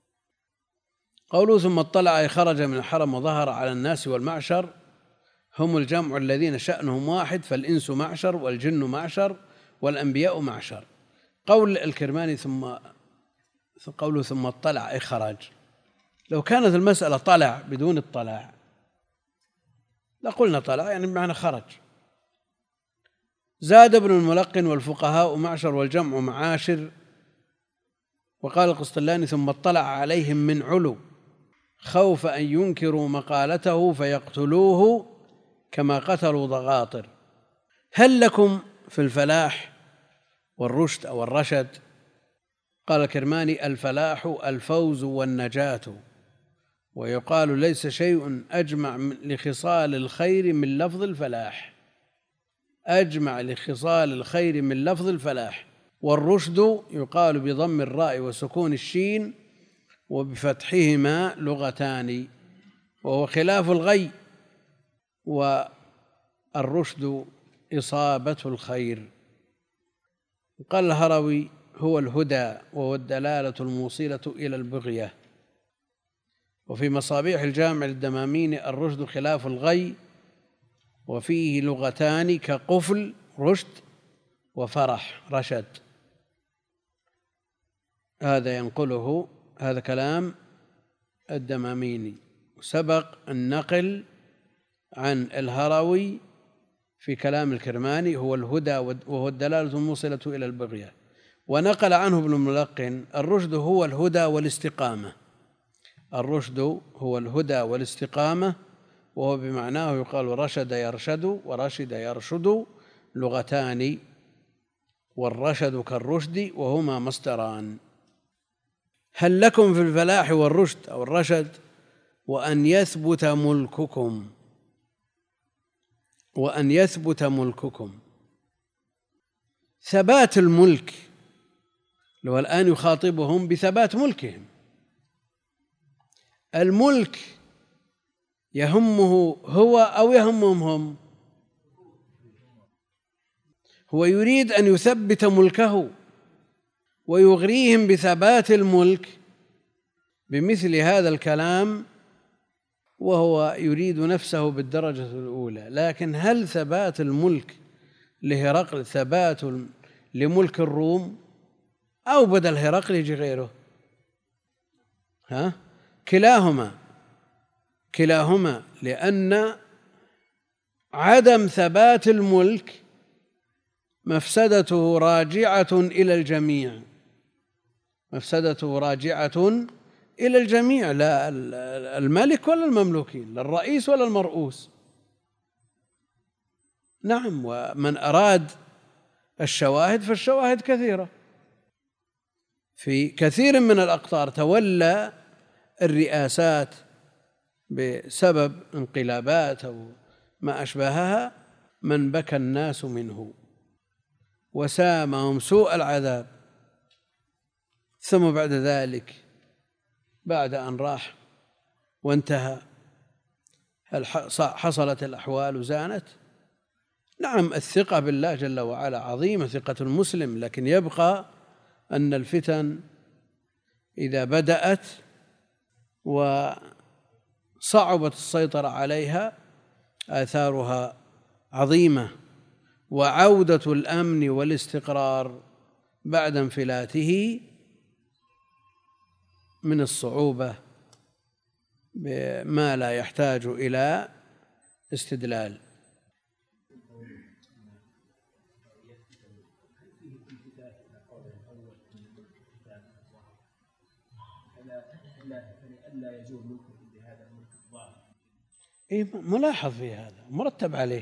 قوله ثم اطلع أي خرج من الحرم وظهر على الناس والمعشر، هم الجمع الذين شأنهم واحد، فالإنس معشر والجن معشر والأنبياء معشر. قول الكرماني ثم قوله ثم اطلع أي خرج، لو كانت المسألة طلع بدون اطلاع لقلنا طلع يعني بمعنى خرج. زاد ابن الملقن والفقهاء معشر والجمع معاشر. وقال القسطلاني ثم اطلع عليهم من علو خوف أن ينكروا مقالته فيقتلوه كما قتلوا ضغاطر. هل لكم في الفلاح والرشد أو الرشد؟ قال الكرماني الفلاح الفوز والنجاة، ويقال ليس شيء أجمع لخصال الخير من لفظ الفلاح، أجمع لخصال الخير من لفظ الفلاح. والرشد يقال بضم الراء وسكون الشين وبفتحهما لغتان، وهو خلاف الغي، والرشد إصابة الخير. قال الهروي هو الهدى وهو الدلالة الموصلة إلى البغية. وفي مصابيح الجامع للدمامين الرشد خلاف الغي، وفيه لغتان كقفل رشد وفرح رشد. هذا ينقله، هذا كلام الدماميني، سبق النقل عن الهروي في كلام الكرماني هو الهدى وهو الدلالة الموصلة إلى البغية. ونقل عنه ابن الملقن الرشد هو الهدى والاستقامة، الرشد هو الهدى والاستقامة، وهو بمعناه يقال رشد يرشد ورشد يرشد لغتان، والرشد كالرشد وهما مصدران. هل لكم في الفلاح والرشد أو الرشد وأن يثبت ملككم، وأن يثبت ملككم. ثبات الملك لو الآن يخاطبهم بثبات ملكهم. الملك يهمه هو أو يهمهم هم؟ هو يريد أن يثبت ملكه ويغريهم بثبات الملك بمثل هذا الكلام، وهو يريد نفسه بالدرجة الأولى. لكن هل ثبات الملك لهرقل ثبات لملك الروم، أو بدل هرقل يجي غيره؟ ها؟ كلاهما كلاهما لأن عدم ثبات الملك مفسدته راجعة إلى الجميع، مفسدته راجعة إلى الجميع، لا الملك ولا المملوكين، لا الرئيس ولا المرؤوس. نعم، ومن أراد الشواهد فالشواهد كثيرة. في كثير من الأقطار تولى الرئاسات بسبب انقلابات أو ما أشبهها من بكى الناس منه وسامهم سوء العذاب، ثم بعد ذلك بعد أن راح وانتهى هل حصلت الأحوال وزانت؟ نعم، الثقة بالله جل وعلا عظيمة، ثقة المسلم، لكن يبقى أن الفتن إذا بدأت وصعبت السيطرة عليها آثارها عظيمة، وعودة الأمن والاستقرار بعد انفلاته من الصعوبة بما لا يحتاج إلى استدلال. ألا يزول ملكه بهذا الملك الضعف. إيه ملاحظ في هذا مرتب عليه.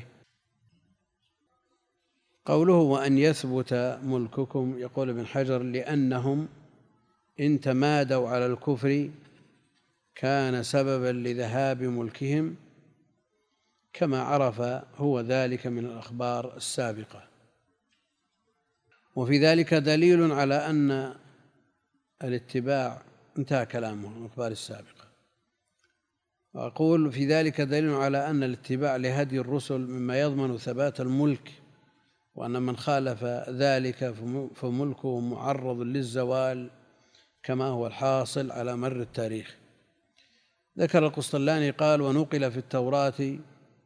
قوله وأن يثبت ملككم، يقول ابن حجر لأنهم إن تمادوا على الكفر كان سببا لذهاب ملكهم كما عرف هو ذلك من الأخبار السابقة. وفي ذلك دليل على أن الاتباع، انتهى كلامه الأخبار السابقة. وأقول في ذلك دليل على أن الاتباع لهدي الرسل مما يضمن ثبات الملك، وأن من خالف ذلك فملكه معرض للزوال كما هو الحاصل على مر التاريخ. ذكر القسطلاني قال ونقل في التوراة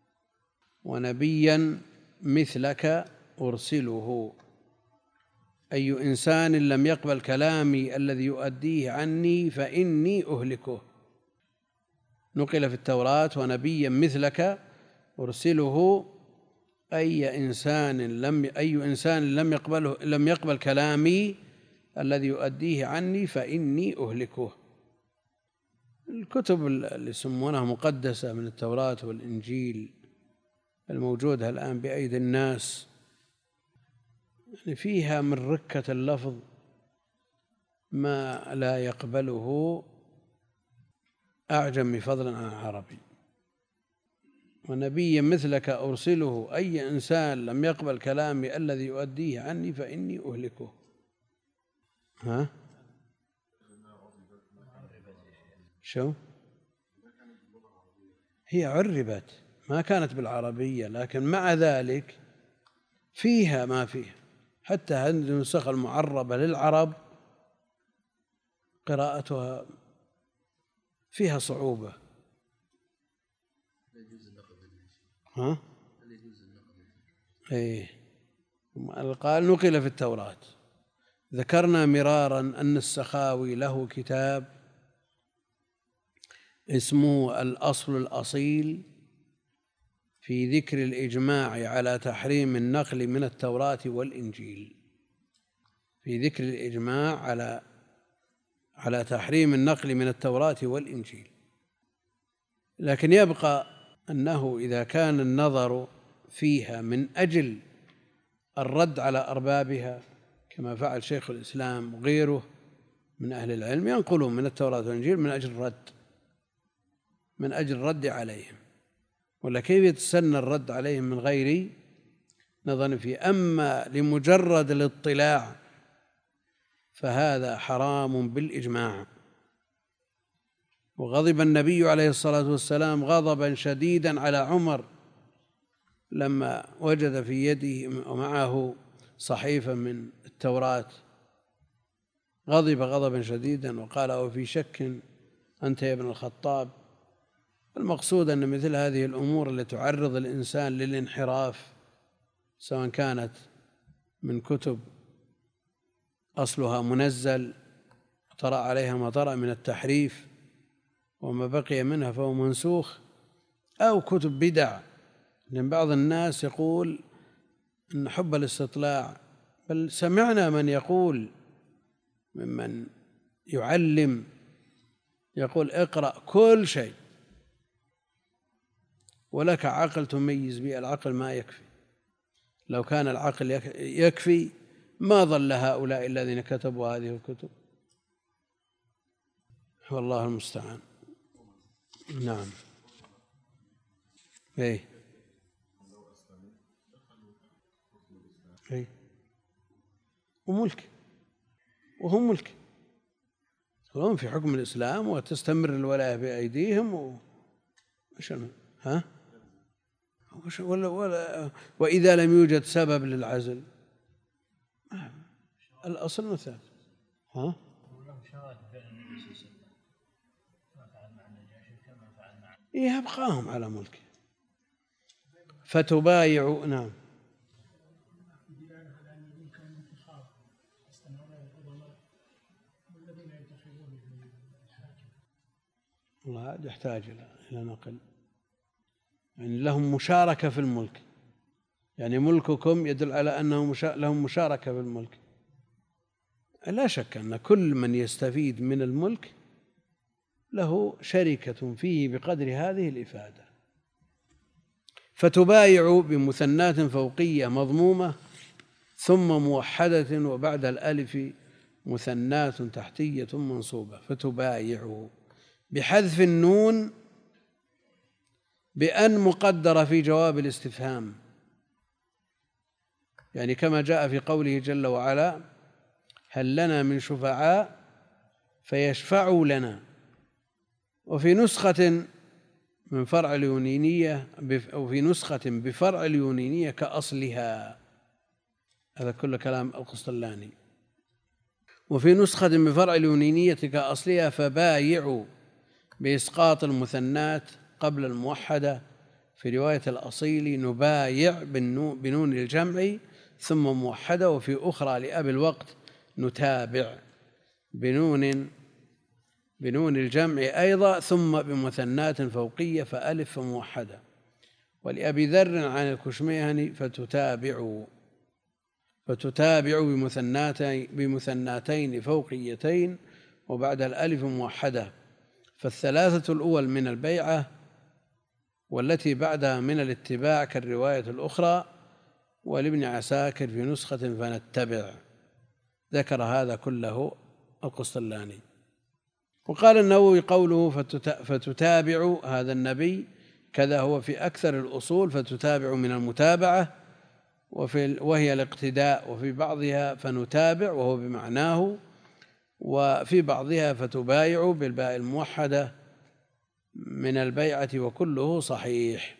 ونبيا مثلك أرسله، أي إنسان لم يقبل كلامي الذي يؤديه عني فإني أهلكه. نقل في التوراة ونبيا مثلك أرسله، أي إنسان لم أي إنسان لم يقبله لم يقبل كلامي الذي يؤديه عني فإني أهلكه. الكتب اللي يسمونها مقدسة من التوراة والإنجيل الموجودة الآن بأيدي الناس يعني فيها من ركة اللفظ ما لا يقبله أعجمي فضلا عن عربي. ونبيا مثلك أرسله، أي إنسان لم يقبل كلامي الذي يؤديه عني فإني أهلكه. ها؟ شو؟ هي عربت ما كانت بالعربية، لكن مع ذلك فيها ما فيها، حتى عند النسخ المعربة للعرب قراءتها فيها صعوبة. ها؟ ايه قال نقل في التوراة. ذكرنا مرارا أن السخاوي له كتاب اسمه الأصل الأصيل في ذكر الإجماع على تحريم النقل من التوراة والإنجيل، في ذكر الإجماع على على تحريم النقل من التوراة والإنجيل. لكن يبقى أنه إذا كان النظر فيها من أجل الرد على أربابها كما فعل شيخ الإسلام وغيره من أهل العلم، ينقلون من التوراة والإنجيل من أجل الرد من أجل الرد عليهم، ولا كيف يتسنى الرد عليهم من غير نظر فيه. أما لمجرد الاطلاع فهذا حرام بالإجماع. وغضب النبي عليه الصلاة والسلام غضبا شديدا على عمر لما وجد في يده ومعه صحيفة من التوراة، غضب غضبا شديدا وقال وفي شك أنت يا ابن الخطاب. المقصود أن مثل هذه الأمور التي تعرض الإنسان للانحراف، سواء كانت من كتب أصلها منزل طرأ عليها ما طرأ من التحريف وما بقي منها فهو منسوخ، أو كتب بدع. لأن بعض الناس يقول أن حب الاستطلاع، بل سمعنا من يقول ممن يعلم يقول اقرأ كل شيء ولك عقل تميز به. العقل ما يكفي، لو كان العقل يكفي ما ظل هؤلاء الذين كتبوا هذه الكتب، والله المستعان. نعم. ايه ايه وملك وهم ملك هم في حكم الإسلام وتستمر الولاية بأيديهم و... ها ولا ولا وإذا لم يوجد سبب للعزل الأصل مثال. ها يبقاهم على ملكه فتبايعوا. نعم. الله يحتاج إلى نقل، يعني لهم مشاركة في الملك، يعني ملككم يدل على أنهم لهم مشاركة في الملك. لا شك أن كل من يستفيد من الملك له شركة فيه بقدر هذه الإفادة. فتبايع بمثنات فوقية مضمومة ثم موحدة وبعد الألف مثنات تحتية منصوبة. فتبايع بحذف النون بأن مقدرة في جواب الاستفهام، يعني كما جاء في قوله جل وعلا: هل لنا من شفعاء فيشفعوا لنا. وفي نسخة من فرع اليونينية أو في نسخة بفرع اليونينية كأصلها، هذا كل كلام القسطلاني. وفي نسخة بفرع اليونينية كأصلها فبايعوا بإسقاط المثنات قبل الموحدة. في رواية الأصيل نبايع بنون الجمع ثم موحدة. وفي أخرى لأبي الوقت نتابع بنون بنون الجمع أيضا ثم بمثنات فوقية فألف فموحدة. ولأبي ذر عن الكشميهني فتتابع فتتابع بمثناتين بمثناتين فوقيتين وبعد الألف موحدة. فالثلاثة الأول من البيعة والتي بعدها من الاتباع كالرواية الأخرى. ولابن عساكر في نسخة فنتبع. ذكر هذا كله القسطلاني. وقال النووي قوله فتتابع هذا النبي كذا هو في أكثر الأصول، فتتابع من المتابعة وفي وهي الاقتداء، وفي بعضها فنتابع وهو بمعناه، وفي بعضها فتبايع بالباء الموحدة من البيعة، وكله صحيح.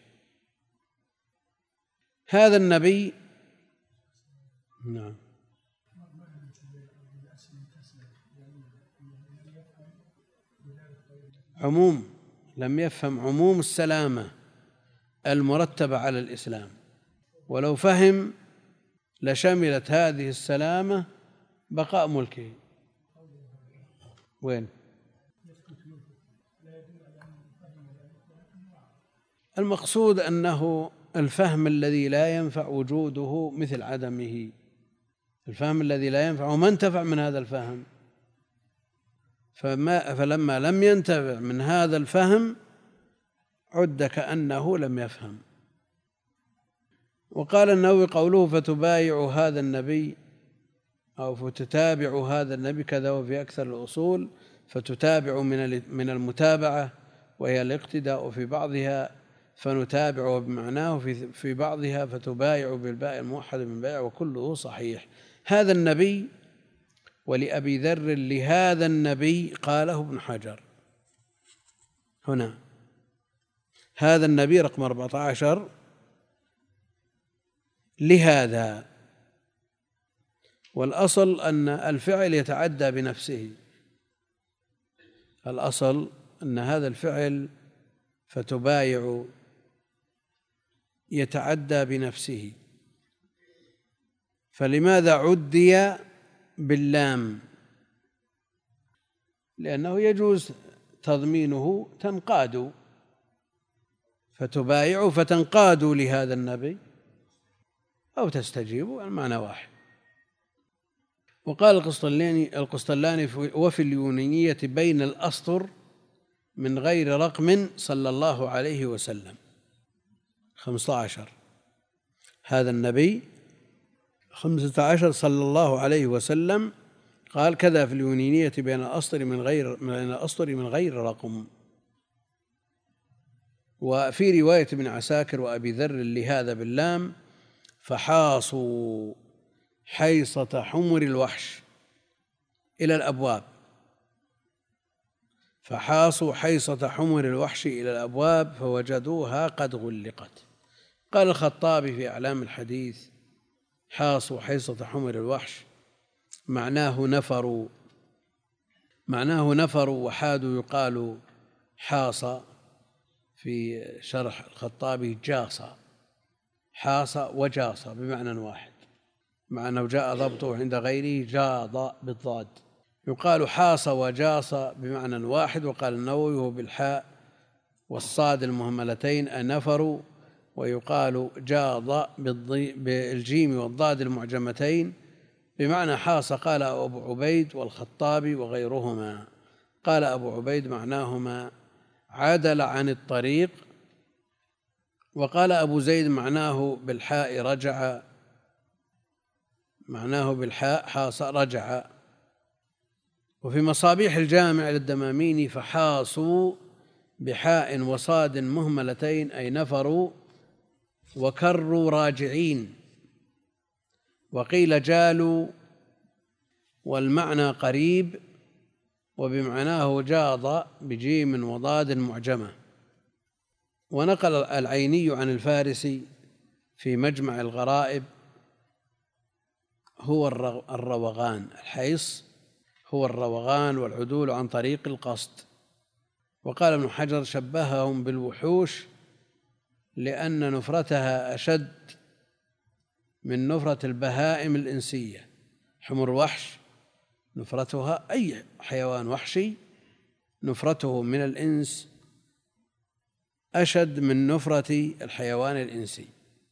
هذا النبي نعم عموم لم يفهم عموم السلامة المرتبة على الإسلام، ولو فهم لشملت هذه السلامة بقاء ملكه. وين المقصود؟ أنه الفهم الذي لا ينفع وجوده مثل عدمه. الفهم الذي لا ينفع وما انتفع من هذا الفهم، فما فلما لم ينتفع من هذا الفهم عد كأنه لم يفهم. وقال النووي قوله فتبايع هذا النبي أو فتتابع هذا النبي كذا وفي أكثر الأصول فتتابع من المتابعة وهي الاقتداء في بعضها فنتابع بمعناه في بعضها فتبايع بالباء الموحد من بيع، وكله صحيح. هذا النبي ولأبي ذر لهذا النبي قاله ابن حجر هنا. هذا النبي رقم أربعة عشر لهذا، والأصل أن الفعل يتعدى بنفسه. الأصل أن هذا الفعل فتبايع يتعدى بنفسه، فلماذا عدي باللام؟ لأنه يجوز تضمينه تنقاد، فتبايع فتنقاد لهذا النبي أو تستجيب، المعنى واحد. وقال القسطلاني القسطلاني وفي اليونانية بين الأسطر من غير رقم صلى الله عليه وسلم خمسة عشر. هذا النبي خمسة عشر صلى الله عليه وسلم قال كذا في اليونانية بين الأسطر من غير بين الأسطر من غير رقم. وفي رواية ابن عساكر وأبي ذر لهذا باللام فحاصوا حيصة حمر الوحش إلى الأبواب. فحاصوا حيصة حمر الوحش إلى الأبواب فوجدوها قد غلقت. قال الخطابي في أعلام الحديث حاصوا حيصة حمر الوحش معناه نفروا معناه نفروا وحادوا يقال حاص. في شرح الخطابي جاص، حاص وجاص بمعنى واحد، مع أنه جاء ضبطه عند غيره جاض بالضاد. يقال حاص وجاص بمعنى واحد. وقال النووي هو بالحاء والصاد المهملتين أنفروا، ويقال جاض بالجيم والضاد المعجمتين بمعنى حاص. قال أبو عبيد والخطابي وغيرهما. قال أبو عبيد معناهما عدل عن الطريق، وقال أبو زيد معناه بالحاء رجع، معناه بالحاء حاص رجع. وفي مصابيح الجامع للدماميني فحاصوا بحاء وصاد مهملتين أي نفروا وكروا راجعين، وقيل جالوا والمعنى قريب وبمعناه جاض بجيم وضاد معجمة. ونقل العيني عن الفارسي في مجمع الغرائب هو الروغان، الحيص هو الروغان والعدول عن طريق القصد. وقال ابن حجر شبههم بالوحوش لأن نفرتها أشد من نفرة البهائم الإنسية. حمر وحش نفرتها أي حيوان وحشي نفرته من الإنس أشد من نفرة الحيوان الإنسي.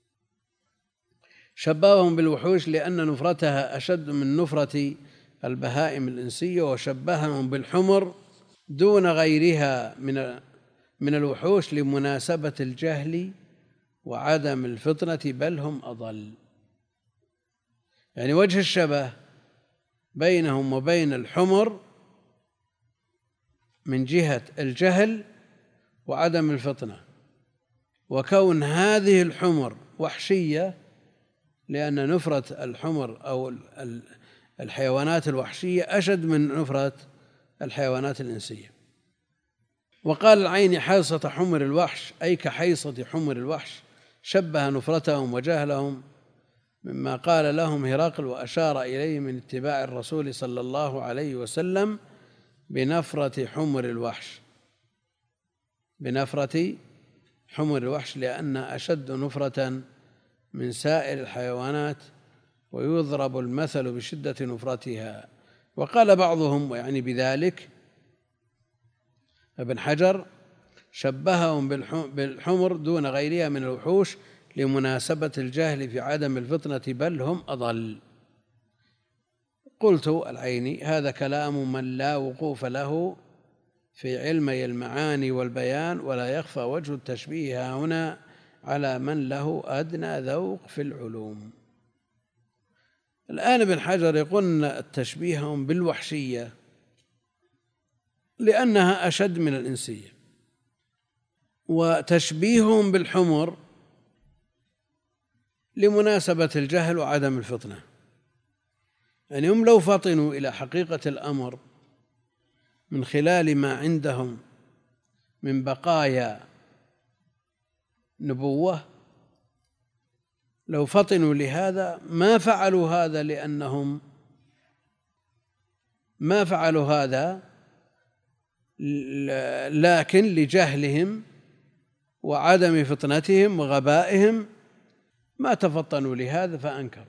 شبههم بالوحوش لأن نفرتها أشد من نفرة البهائم الإنسية، وشبههم بالحمر دون غيرها من من الوحوش لمناسبة الجهل وعدم الفطنة، بل هم أضل. يعني وجه الشبه بينهم وبين الحمر من جهة الجهل وعدم الفطنة، وكون هذه الحمر وحشية لأن نفرة الحمر أو الحيوانات الوحشية أشد من نفرة الحيوانات الإنسية. وقال العيني حيصة حمر الوحش أي كحيصة حمر الوحش، شبه نفرتهم وجهلهم مما قال لهم هرقل وأشار إليه من اتباع الرسول صلى الله عليه وسلم بنفرة حمر الوحش، بنفرة حمر الوحش لأن أشد نفرة من سائر الحيوانات، ويضرب المثل بشدة نفرتها. وقال بعضهم ويعني بذلك ابن حجر شبههم بالحمر دون غيرها من الوحوش لمناسبة الجهل في عدم الفطنة، بل هم أضل. قلت العيني هذا كلام من لا وقوف له في علمي المعاني والبيان، ولا يخفى وجه التشبيه هنا على من له أدنى ذوق في العلوم. الآن ابن حجر يقول التشبيه بالوحشية لأنها أشد من الإنسية، وتشبيههم بالحمر لمناسبة الجهل وعدم الفطنة. يعني هم لو فطنوا إلى حقيقة الأمر من خلال ما عندهم من بقايا نبوة، لو فطنوا لهذا ما فعلوا هذا، لأنهم ما فعلوا هذا لكن لجهلهم وعدم فطنتهم وغبائهم ما تفطنوا لهذا فأنكروا.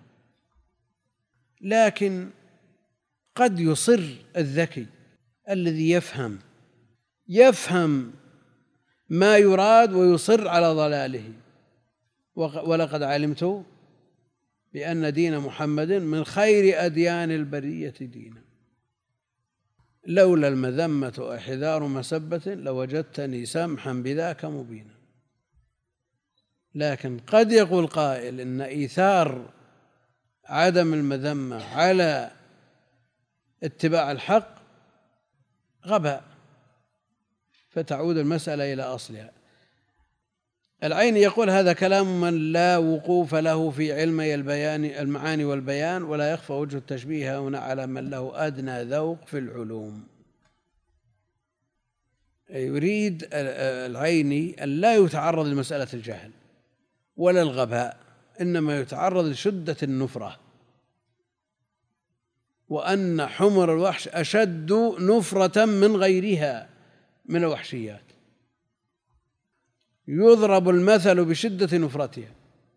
لكن قد يصر الذكي الذي يفهم يفهم ما يراد ويصر على ضلاله. ولقد علمت بأن دين محمد من خير أديان البرية دينا، لولا المذمة وإحذار مسبة لوجدتني سمحا بذاك مبينا. لكن قد يقول قائل إن إيثار عدم المذمة على اتباع الحق غباء، فتعود المسألة إلى أصلها. العين يقول هذا كلام من لا وقوف له في علمي البيان المعاني والبيان، ولا يخفى وجه التشبيه هنا على من له أدنى ذوق في العلوم. يريد العيني أن لا يتعرض لمسألة الجهل ولا الغباء، إنما يتعرض لشدة النفرة، وأن حمر الوحش أشد نفرة من غيرها من الوحشيات، يضرب المثل بشدة نفرتها.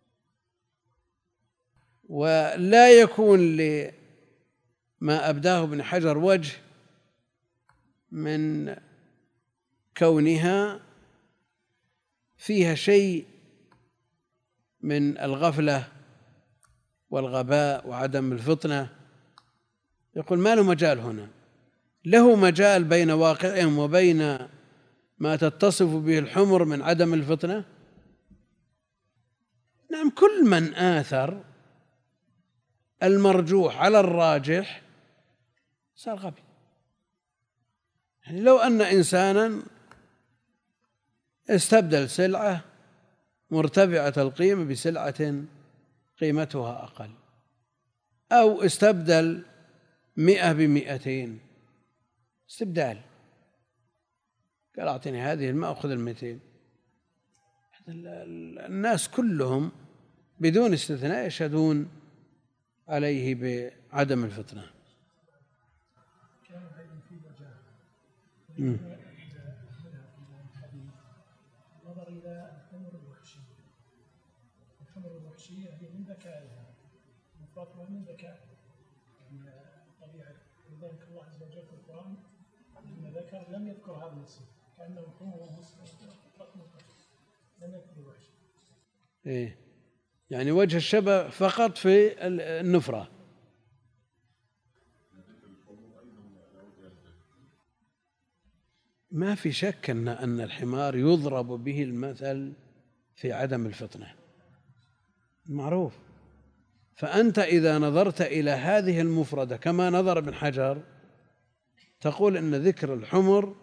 ولا يكون لما أبداه ابن حجر وجه من كونها فيها شيء من الغفلة والغباء وعدم الفطنة، يقول ما له مجال هنا، له مجال بين واقعهم وبين ما تتصف به الحمر من عدم الفطنة؟ نعم، كل من آثر المرجوح على الراجح صار غبي. يعني لو أن إنسانا استبدل سلعة مرتفعة القيمة بسلعة قيمتها أقل، أو استبدل مئة بمئتين، استبدال، قال أعطني هذه المئة أخذ المئتين، الناس كلهم بدون استثناء يشهدون عليه بعدم الفطنة. نظر إلى الحمر الوحشية. الحمر الوحشية هي من ذكائها، الفاطمة من ذكائها، يعني طبيعة. لذلك الله عز وجل في القرآن لما ذكر لم يذكر هذا الصفة، كأنه حمر مسلم لم يذكر الوحشية. إيه، يعني وجه الشبه فقط في النفرة. ما في شك أن أن الحمار يضرب به المثل في عدم الفطنة، معروف. فأنت إذا نظرت إلى هذه المفردة كما نظر ابن حجر تقول إن ذكر الحمر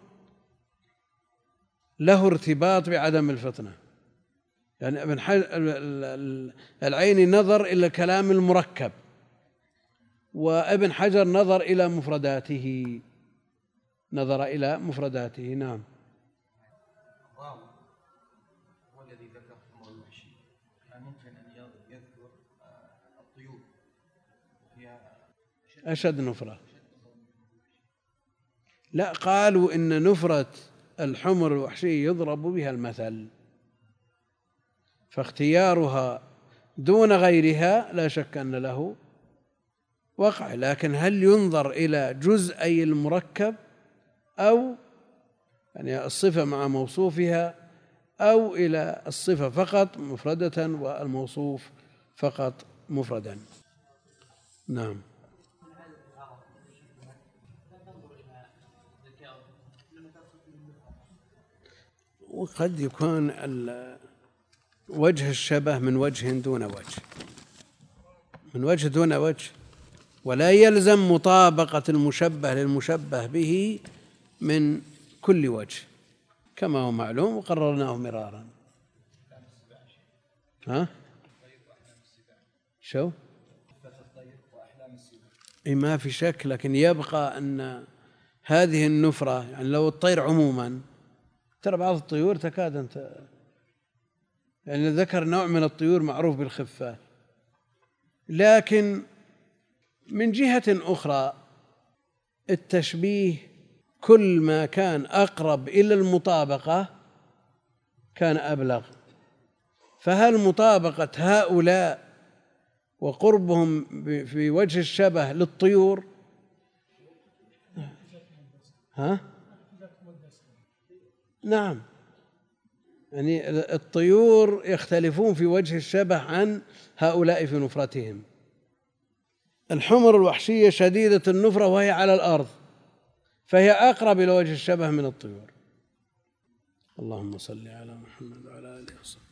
له ارتباط بعدم الفطنة. يعني ابن حجر العيني نظر إلى الكلام المركب، وابن حجر نظر إلى مفرداته، نظر إلى مفرداته. نعم. الراوي هو الذي ذكر الحمر الوحشي، كان يمكن أن يذكر الطيور هي أشد نفرة. لا، قالوا إن نفرة الحمر الوحشي يضرب بها المثل، فاختيارها دون غيرها لا شك أن له وقع. لكن هل ينظر إلى جزئي المركب أو يعني الصفة مع موصوفها، أو إلى الصفة فقط مفردة والموصوف فقط مفردا؟ نعم. وقد يكون وجه الشبه من وجه دون وجه، من وجه دون وجه، ولا يلزم مطابقة المشبه للمشبه به من كل وجه، كما هو معلوم وقررناه مرارا. ها؟ شو؟ إيه، ما في شك، لكن يبقى أن هذه النفرة، يعني لو الطير عموما، ترى بعض الطيور تكاد أنت يعني ذكر نوع من الطيور معروف بالخفة، لكن من جهة أخرى التشبيه كل ما كان أقرب إلى المطابقة كان أبلغ. فهل مطابقة هؤلاء وقربهم في وجه الشبه للطيور؟ ها؟ نعم، يعني الطيور يختلفون في وجه الشبه عن هؤلاء في نفرتهم. الحمر الوحشية شديدة النفرة وهي على الأرض، فهي أقرب إلى وجه الشبه من الطيور. اللهم صل على محمد وعلى آله وصحبه.